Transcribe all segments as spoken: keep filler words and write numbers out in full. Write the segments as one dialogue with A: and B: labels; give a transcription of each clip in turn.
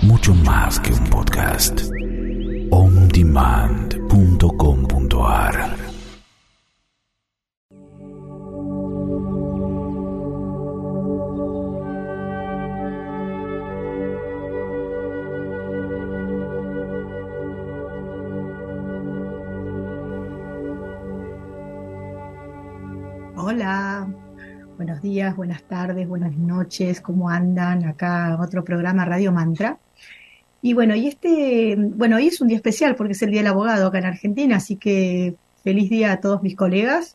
A: mucho más que un podcast. on demand punto com punto a r.
B: Hola, buenos días, buenas tardes, buenas noches, ¿cómo andan? Acá otro programa Radio Mantra. Y bueno, y este, bueno, hoy es un día especial porque es el Día del Abogado acá en Argentina, así que feliz día a todos mis colegas.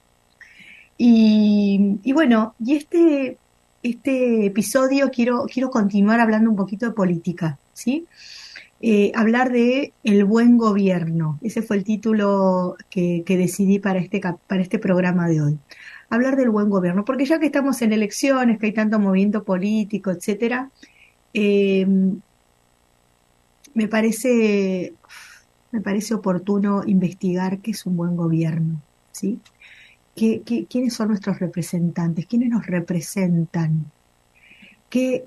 B: Y, y bueno, y este, este episodio quiero, quiero continuar hablando un poquito de política, ¿sí? Eh, hablar de el buen gobierno. Ese fue el título que, que decidí para este, cap- para este programa de hoy. Hablar del buen gobierno, porque ya que estamos en elecciones, que hay tanto movimiento político, etcétera, eh, me parece, me parece oportuno investigar qué es un buen gobierno, ¿sí? ¿Qué, qué- quiénes son nuestros representantes? ¿Quiénes nos representan? ¿Qué,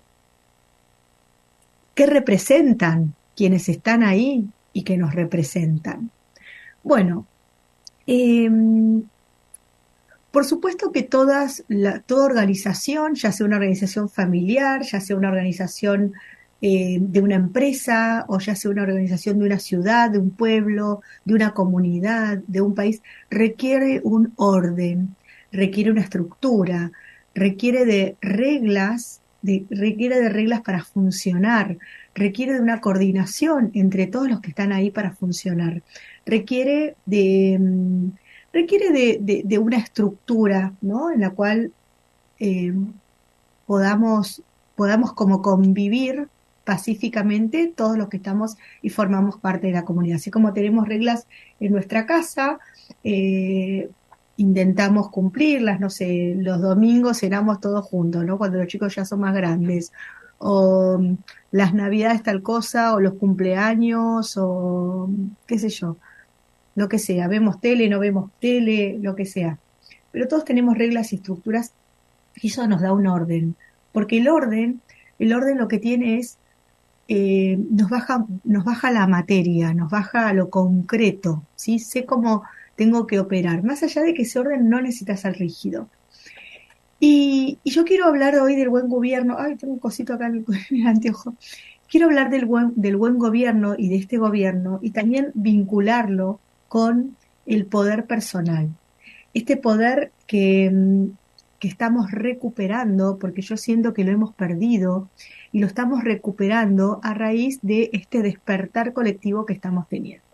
B: qué representan quienes están ahí y que nos representan? Bueno, eh, por supuesto que todas la- toda organización, ya sea una organización familiar, ya sea una organización eh, de una empresa, o ya sea una organización de una ciudad, de un pueblo, de una comunidad, de un país, requiere un orden, requiere una estructura, requiere de reglas, de- requiere de reglas para funcionar, requiere de una coordinación entre todos los que están ahí para funcionar, requiere de mm, requiere de, de- de una estructura, ¿no? En la cual eh, podamos, podamos como convivir pacíficamente todos los que estamos y formamos parte de la comunidad. Así como tenemos reglas en nuestra casa, eh, intentamos cumplirlas, no sé, los domingos cenamos todos juntos, ¿no? Cuando los chicos ya son más grandes. O mm, las navidades tal cosa, o los cumpleaños, o qué sé yo, lo que sea, vemos tele, no vemos tele, lo que sea. Pero todos tenemos reglas y estructuras y eso nos da un orden, porque el orden, el orden lo que tiene es, eh, nos baja, nos baja la materia, nos baja a lo concreto, ¿sí? Sé cómo tengo que operar, más allá de que ese orden no necesita ser rígido. Y, y yo quiero hablar hoy del buen gobierno, ay, tengo un cosito acá en el, en el anteojo, quiero hablar del buen, del buen gobierno y de este gobierno y también vincularlo con el poder personal. Este poder que, mm, que estamos recuperando, porque yo siento que lo hemos perdido y lo estamos recuperando a raíz de este despertar colectivo que estamos teniendo.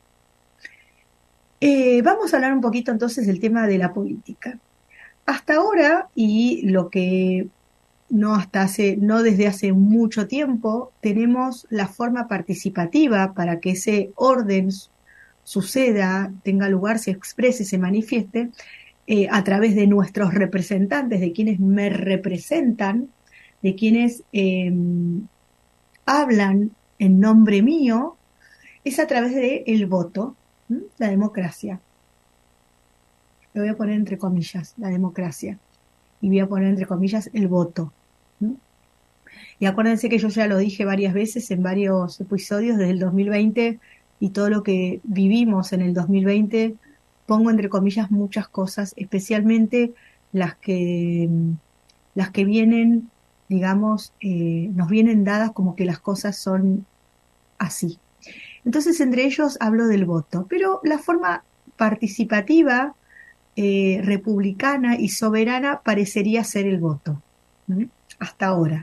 B: Eh, vamos a hablar un poquito entonces del tema de la política. Hasta ahora, y lo que no hasta hace, no desde hace mucho tiempo, tenemos la forma participativa para que ese orden suceda, tenga lugar, se exprese, se manifieste, eh, a través de nuestros representantes, de quienes me representan, de quienes eh, hablan en nombre mío, es a través del voto, ¿m? La democracia. Lo voy a poner entre comillas, la democracia. Y voy a poner entre comillas el voto. ¿M? Y acuérdense que yo ya lo dije varias veces en varios episodios desde el dos mil veinte y todo lo que vivimos en el dos mil veinte, pongo entre comillas muchas cosas, especialmente las que, las que vienen, digamos, eh, nos vienen dadas como que las cosas son así. Entonces, entre ellos hablo del voto, pero la forma participativa, eh, republicana y soberana parecería ser el voto, ¿m? Hasta ahora.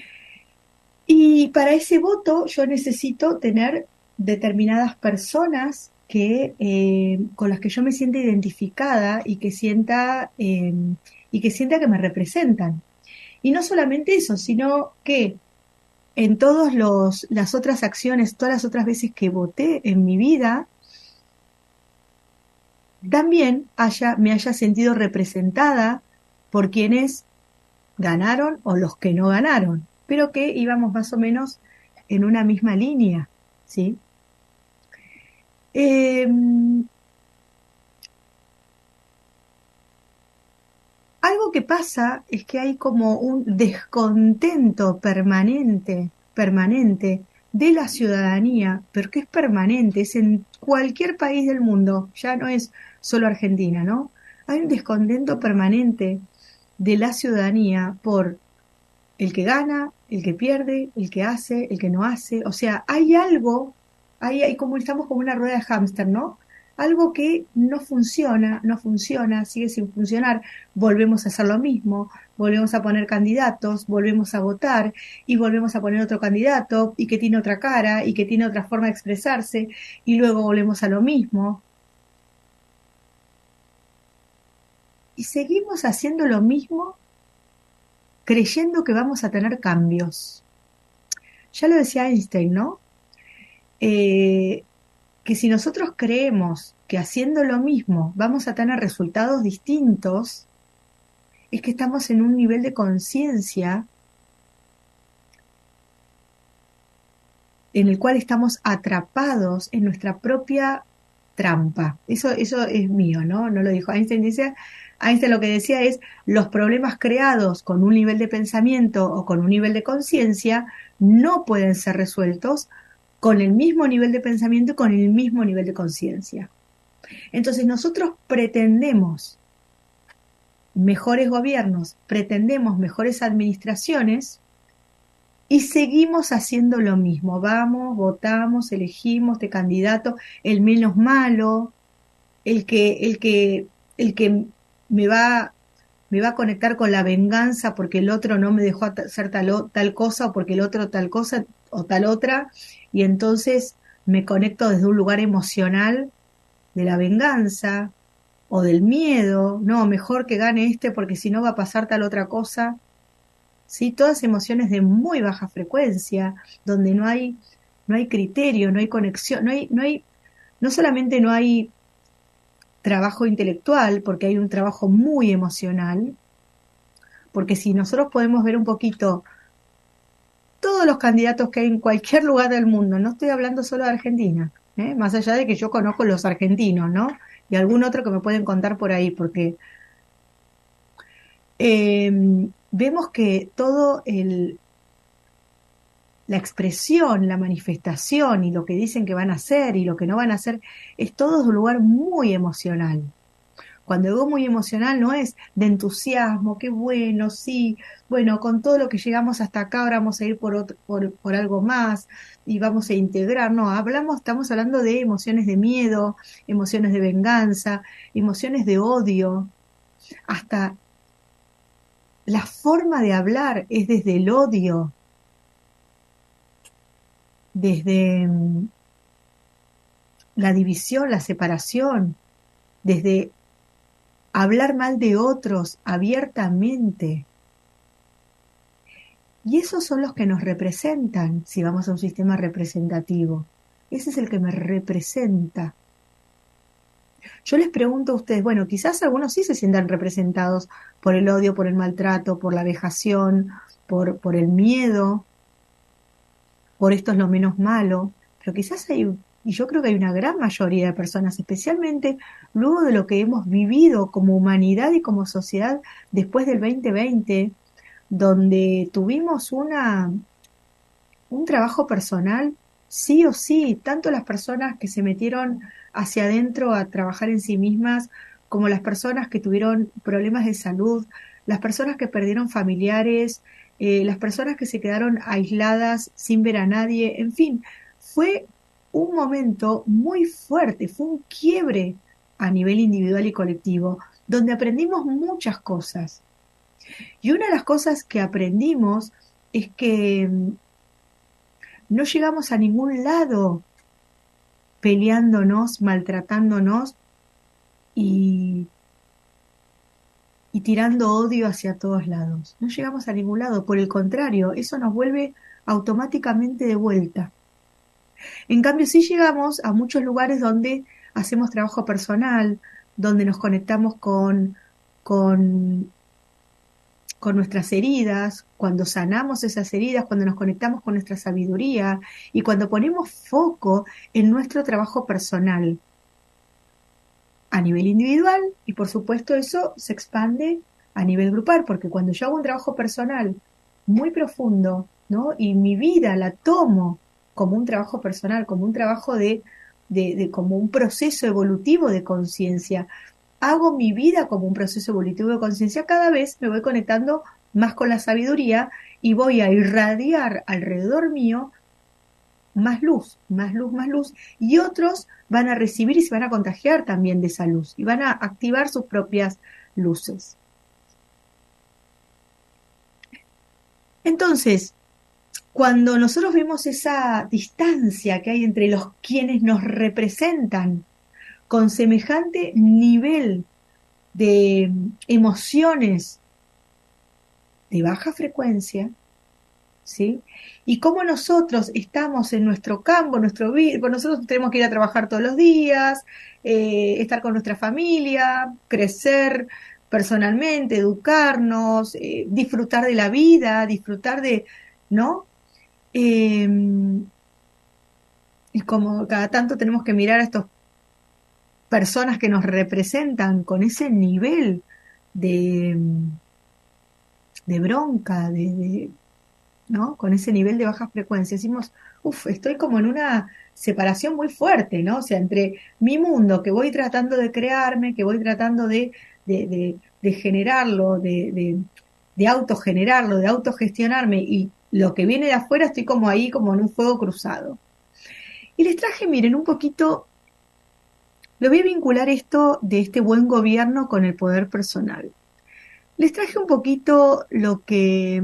B: Y para ese voto yo necesito tener determinadas personas que, eh, con las que yo me sienta identificada y que sienta, eh, y que sienta que me representan. Y no solamente eso, sino que en todas las otras acciones, todas las otras veces que voté en mi vida, también haya, me haya sentido representada por quienes ganaron o los que no ganaron, pero que íbamos más o menos en una misma línea, ¿sí? Eh, Algo que pasa es que hay como un descontento permanente permanente de la ciudadanía, pero que es permanente, es en cualquier país del mundo, ya no es solo Argentina, ¿no? Hay un descontento permanente de la ciudadanía por el que gana, el que pierde, el que hace, el que no hace. O sea, hay algo, hay, hay como estamos como una rueda de hámster, ¿no? Algo que no funciona, no funciona, sigue sin funcionar, volvemos a hacer lo mismo, volvemos a poner candidatos, volvemos a votar y volvemos a poner otro candidato y que tiene otra cara y que tiene otra forma de expresarse y luego volvemos a lo mismo. Y seguimos haciendo lo mismo creyendo que vamos a tener cambios. Ya lo decía Einstein, ¿no? Eh, que si nosotros creemos que haciendo lo mismo vamos a tener resultados distintos, es que estamos en un nivel de conciencia en el cual estamos atrapados en nuestra propia trampa. Eso, eso es mío, ¿no? No lo dijo Einstein. Dice, Einstein lo que decía es, los problemas creados con un nivel de pensamiento o con un nivel de conciencia no pueden ser resueltos con el mismo nivel de pensamiento y con el mismo nivel de conciencia. Entonces nosotros pretendemos mejores gobiernos, pretendemos mejores administraciones y seguimos haciendo lo mismo. Vamos, votamos, elegimos de candidato el menos malo, el que, el que, el que me va, me va a conectar con la venganza porque el otro no me dejó hacer tal, tal cosa o porque el otro tal cosa o tal otra, y entonces me conecto desde un lugar emocional de la venganza o del miedo. No, mejor que gane este porque si no va a pasar tal otra cosa. ¿Sí? Todas emociones de muy baja frecuencia, donde no hay, no hay criterio, no hay conexión, no hay, no hay, no solamente no hay trabajo intelectual, porque hay un trabajo muy emocional, porque si nosotros podemos ver un poquito todos los candidatos que hay en cualquier lugar del mundo, no estoy hablando solo de Argentina, ¿eh? Más allá de que yo conozco los argentinos, ¿no? Y algún otro que me pueden contar por ahí, porque eh, vemos que todo el la expresión, la manifestación y lo que dicen que van a hacer y lo que no van a hacer, es todo de un lugar muy emocional. Cuando digo muy emocional no es de entusiasmo, qué bueno, sí, bueno, con todo lo que llegamos hasta acá ahora vamos a ir por, otro, por, por algo más y vamos a integrar, no, hablamos, estamos hablando de emociones de miedo, emociones de venganza, emociones de odio, hasta la forma de hablar es desde el odio, desde la división, la separación, desde hablar mal de otros abiertamente. Y esos son los que nos representan, si vamos a un sistema representativo. Ese es el que me representa. Yo les pregunto a ustedes, bueno, quizás algunos sí se sientan representados por el odio, por el maltrato, por la vejación, por, por el miedo, por esto es lo menos malo, pero quizás hay, y yo creo que hay una gran mayoría de personas, especialmente luego de lo que hemos vivido como humanidad y como sociedad después del veinte veinte, donde tuvimos una, un trabajo personal, sí o sí, tanto las personas que se metieron hacia adentro a trabajar en sí mismas, como las personas que tuvieron problemas de salud, las personas que perdieron familiares, eh, las personas que se quedaron aisladas sin ver a nadie, en fin, fue un momento muy fuerte, fue un quiebre a nivel individual y colectivo, donde aprendimos muchas cosas. Y una de las cosas que aprendimos es que no llegamos a ningún lado peleándonos, maltratándonos y, y tirando odio hacia todos lados. No llegamos a ningún lado, por el contrario, eso nos vuelve automáticamente de vuelta. En cambio, sí llegamos a muchos lugares donde hacemos trabajo personal, donde nos conectamos con, con, con nuestras heridas, cuando sanamos esas heridas, cuando nos conectamos con nuestra sabiduría y cuando ponemos foco en nuestro trabajo personal a nivel individual, y por supuesto eso se expande a nivel grupal, porque cuando yo hago un trabajo personal muy profundo ¿no? Y mi vida la tomo como un trabajo personal, como un trabajo de, de, de como un proceso evolutivo de conciencia. Hago mi vida como un proceso evolutivo de conciencia, cada vez me voy conectando más con la sabiduría y voy a irradiar alrededor mío más luz, más luz, más luz, y otros van a recibir y se van a contagiar también de esa luz y van a activar sus propias luces. Entonces, cuando nosotros vemos esa distancia que hay entre los quienes nos representan con semejante nivel de emociones de baja frecuencia, ¿sí? Y cómo nosotros estamos en nuestro campo, nuestro vida, nosotros tenemos que ir a trabajar todos los días, eh, estar con nuestra familia, crecer personalmente, educarnos, eh, disfrutar de la vida, disfrutar de, ¿no? Eh, y como cada tanto tenemos que mirar a estas personas que nos representan con ese nivel de, de bronca, de, de ¿no? Con ese nivel de baja frecuencia. Decimos, uff, estoy como en una separación muy fuerte, ¿no? O sea, entre mi mundo que voy tratando de crearme, que voy tratando de, de, de, de generarlo, de, de, de autogenerarlo, de autogestionarme, y lo que viene de afuera, estoy como ahí, como en un fuego cruzado. Y les traje, miren, un poquito, lo voy a vincular esto de este buen gobierno con el poder personal. Les traje un poquito lo que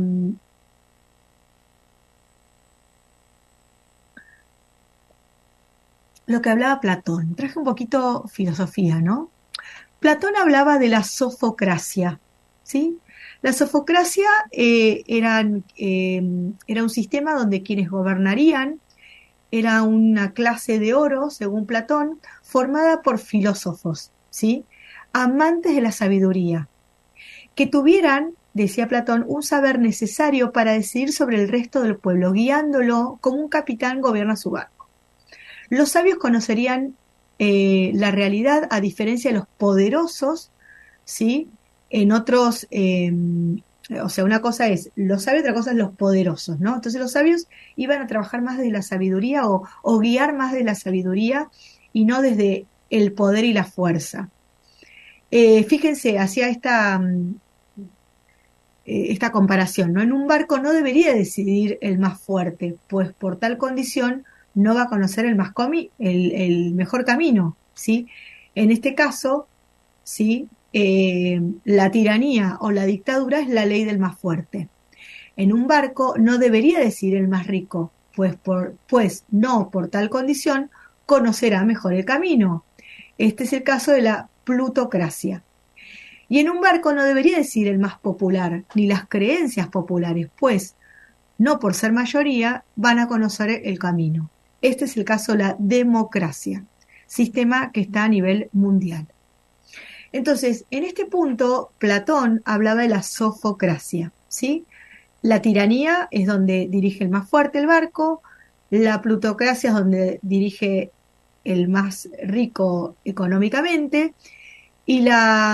B: lo que hablaba Platón. Traje un poquito filosofía, ¿no? Platón hablaba de la sofocracia, ¿sí? La sofocracia eh, eran, eh, era un sistema donde quienes gobernarían era una clase de oro, según Platón, formada por filósofos, ¿sí? Amantes de la sabiduría, que tuvieran, decía Platón, un saber necesario para decidir sobre el resto del pueblo, guiándolo como un capitán gobierna su barco. Los sabios conocerían eh, la realidad a diferencia de los poderosos, ¿sí? En otros, eh, o sea, una cosa es los sabios, otra cosa es los poderosos, ¿no? Entonces los sabios iban a trabajar más desde la sabiduría o, o guiar más de la sabiduría y no desde el poder y la fuerza. Eh, fíjense, hacía esta, eh, esta comparación, ¿no? En un barco no debería decidir el más fuerte, pues por tal condición no va a conocer el, más comi el, el mejor camino, ¿sí? En este caso, ¿sí? Eh, la tiranía o la dictadura es la ley del más fuerte. En un barco no debería decidir el más rico, pues, por, pues no por tal condición conocerá mejor el camino. Este es el caso de la plutocracia. Y en un barco no debería decidir el más popular, ni las creencias populares, pues no por ser mayoría van a conocer el camino. Este es el caso de la democracia, sistema que está a nivel mundial. Entonces, en este punto, Platón hablaba de la sofocracia, ¿sí? La tiranía es donde dirige el más fuerte el barco, la plutocracia es donde dirige el más rico económicamente, y la,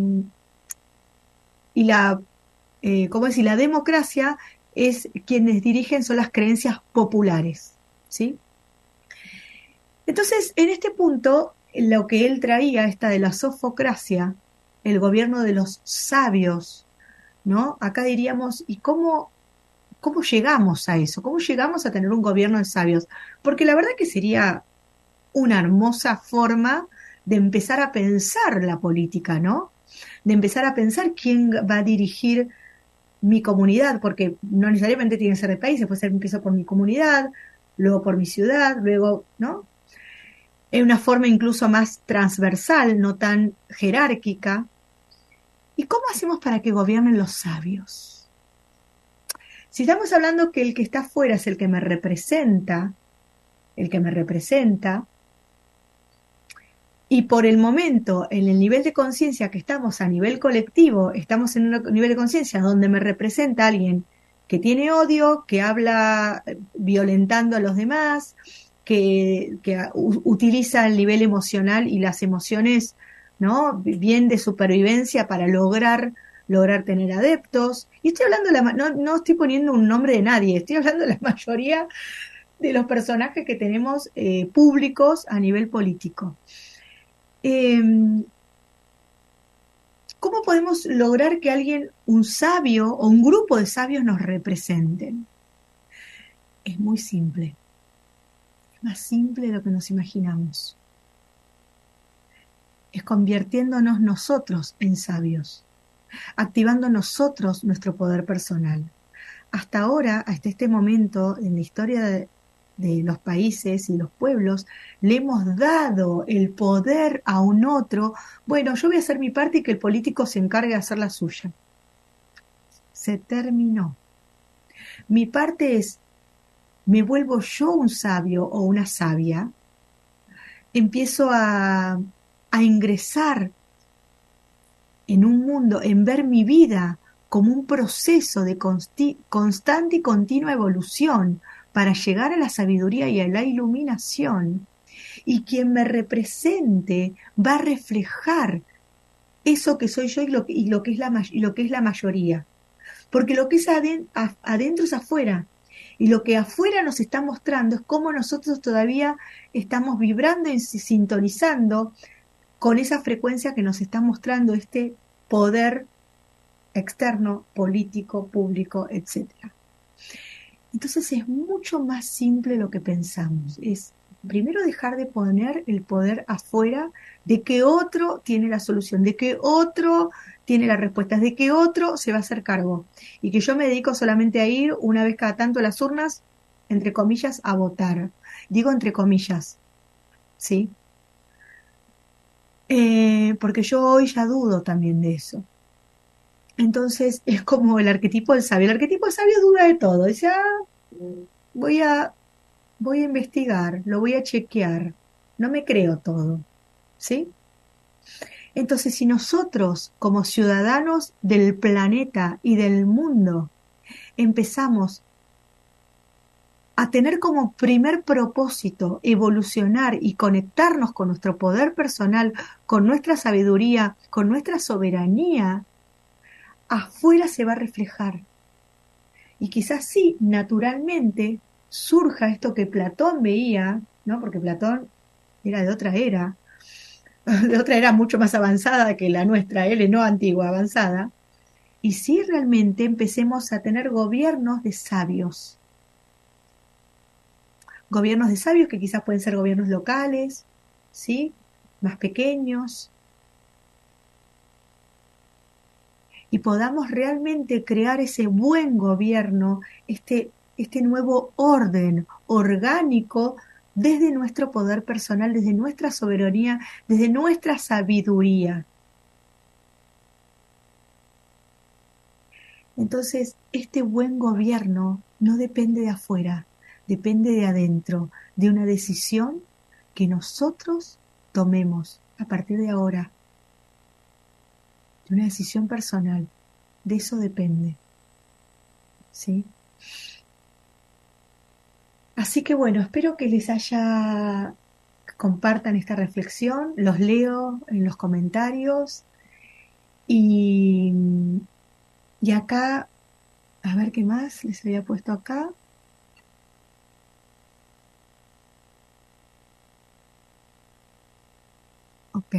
B: y la, eh, ¿cómo decir? La democracia es quienes dirigen son las creencias populares, ¿sí? Entonces, en este punto, lo que él traía, esta de la sofocracia, el gobierno de los sabios, ¿no? Acá diríamos, ¿y cómo, cómo llegamos a eso? ¿Cómo llegamos a tener un gobierno de sabios? Porque la verdad que sería una hermosa forma de empezar a pensar la política, ¿no? De empezar a pensar quién va a dirigir mi comunidad, porque no necesariamente tiene que ser de país, después empiezo por mi comunidad, luego por mi ciudad, luego, ¿no? En una forma incluso más transversal, no tan jerárquica. ¿Y cómo hacemos para que gobiernen los sabios? Si estamos hablando que el que está afuera es el que me representa, el que me representa, y por el momento, en el nivel de conciencia que estamos a nivel colectivo, estamos en un nivel de conciencia donde me representa alguien que tiene odio, que habla violentando a los demás, que, que utiliza el nivel emocional y las emociones, ¿no? Bien de supervivencia para lograr lograr tener adeptos. Y estoy hablando, de la, no, no estoy poniendo un nombre de nadie, estoy hablando de la mayoría de los personajes que tenemos eh, públicos a nivel político. Eh, ¿Cómo podemos lograr que alguien, un sabio o un grupo de sabios nos representen? Es muy simple. Es más simple de lo que nos imaginamos. Es convirtiéndonos nosotros en sabios, activando nosotros nuestro poder personal. Hasta ahora, hasta este momento, en la historia de, de los países y los pueblos, le hemos dado el poder a un otro. Bueno, yo voy a hacer mi parte y que el político se encargue de hacer la suya. Se terminó. Mi parte es, me vuelvo yo un sabio o una sabia, empiezo a, a ingresar en un mundo, en ver mi vida como un proceso de consti- constante y continua evolución para llegar a la sabiduría y a la iluminación. Y quien me represente va a reflejar eso que soy yo y lo, y lo, que, es la, y lo que es la mayoría. Porque lo que es adentro, adentro es afuera. Y lo que afuera nos está mostrando es cómo nosotros todavía estamos vibrando y sintonizando con esa frecuencia que nos está mostrando este poder externo, político, público, etcétera. Entonces es mucho más simple lo que pensamos. Es primero dejar de poner el poder afuera de que otro tiene la solución, de que otro tiene las respuestas, de que otro se va a hacer cargo. Y que yo me dedico solamente a ir una vez cada tanto a las urnas, entre comillas, a votar. Digo entre comillas, ¿sí? Eh, porque yo hoy ya dudo también de eso. Entonces es como el arquetipo del sabio. El arquetipo del sabio duda de todo. Dice, ah, voy a, voy a investigar, lo voy a chequear. No me creo todo. ¿Sí? Entonces, si nosotros, como ciudadanos del planeta y del mundo, empezamos a tener como primer propósito evolucionar y conectarnos con nuestro poder personal, con nuestra sabiduría, con nuestra soberanía, afuera se va a reflejar. Y quizás sí, naturalmente, surja esto que Platón veía, ¿no? Porque Platón era de otra era, de otra era mucho más avanzada que la nuestra, él no antigua, avanzada. Y sí realmente empecemos a tener gobiernos de sabios. Gobiernos de sabios que quizás pueden ser gobiernos locales, ¿sí? Más pequeños. Y podamos realmente crear ese buen gobierno, este, este nuevo orden orgánico desde nuestro poder personal, desde nuestra soberanía, desde nuestra sabiduría. Entonces, este buen gobierno no depende de afuera, depende de adentro, de una decisión que nosotros tomemos a partir de ahora. De una decisión personal. De eso depende. ¿Sí? Así que bueno, espero que les haya, compartan esta reflexión, los leo en los comentarios y, y acá, a ver qué más les había puesto acá. Ok.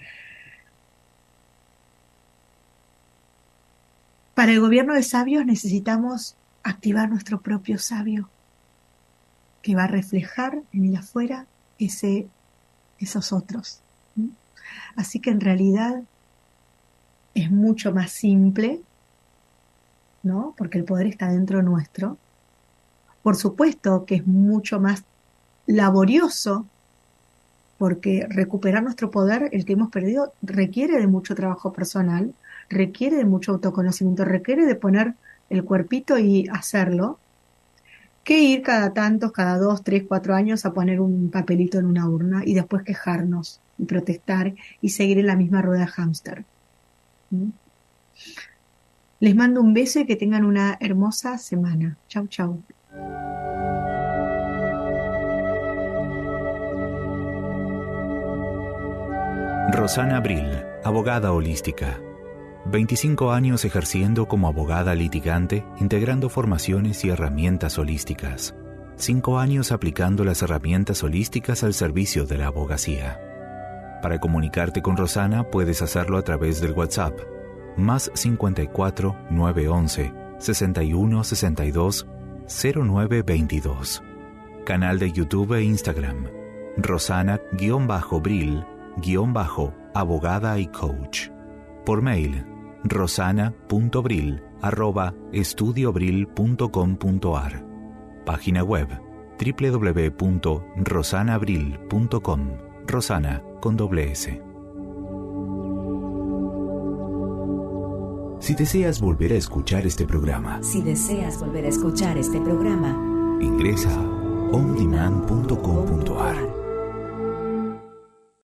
B: Para el gobierno de sabios necesitamos activar nuestro propio sabio, que va a reflejar en el afuera ese, esos otros. ¿Mm? Así que en realidad es mucho más simple, ¿no? Porque el poder está dentro nuestro. Por supuesto que es mucho más laborioso, porque recuperar nuestro poder, el que hemos perdido, requiere de mucho trabajo personal, requiere de mucho autoconocimiento, requiere de poner el cuerpito y hacerlo, que ir cada tantos, cada dos, tres, cuatro años a poner un papelito en una urna y después quejarnos y protestar y seguir en la misma rueda de hámster. ¿Mm? Les mando un beso y que tengan una hermosa semana. Chau, chau.
A: Rosana Abril, abogada holística. veinticinco años ejerciendo como abogada litigante, integrando formaciones y herramientas holísticas. cinco años aplicando las herramientas holísticas al servicio de la abogacía. Para comunicarte con Rosana puedes hacerlo a través del WhatsApp, más cincuenta y cuatro, nueve once, sesenta y uno, sesenta y dos, cero nueve veintidós. Canal de YouTube e Instagram, Rosana-Brill-Abogada y Coach. Por mail, rosana punto brill arroba estudiobrill punto com punto a r. Página web, doble u doble u doble u punto rosanabrill punto com. Rosana con doble S.
C: Si deseas volver a escuchar este programa,
D: Si deseas volver a escuchar este programa,
C: ingresa a on demand punto com punto a r.